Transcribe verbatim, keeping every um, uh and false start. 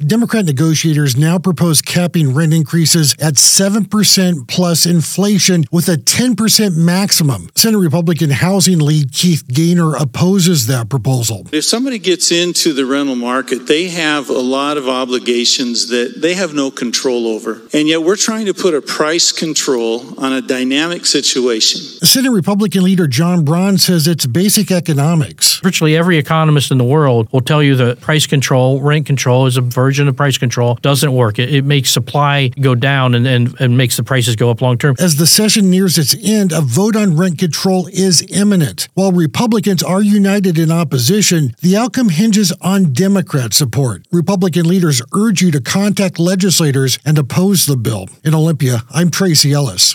Democrat negotiators now propose capping rent increases at seven percent plus inflation with a ten percent maximum. Senate Republican housing lead Keith Gaynor opposes that proposal. If somebody gets into the rental market, they have a lot of obligations that they have no control over. And yet we're trying to put a price control on a dynamic situation. Senate Republican leader John Braun says it's basic economics. Virtually every economist in the world will tell you that price control, rent control is a version of price control, doesn't work. It, it makes supply go down and, and, and makes the prices go up long term. As the session nears its end, a vote on rent control is imminent. While Republicans are united in opposition, the outcome hinges on Democrat support. Republican leaders urge you to contact legislators and oppose the bill. In Olympia, I'm Tracy Ellis.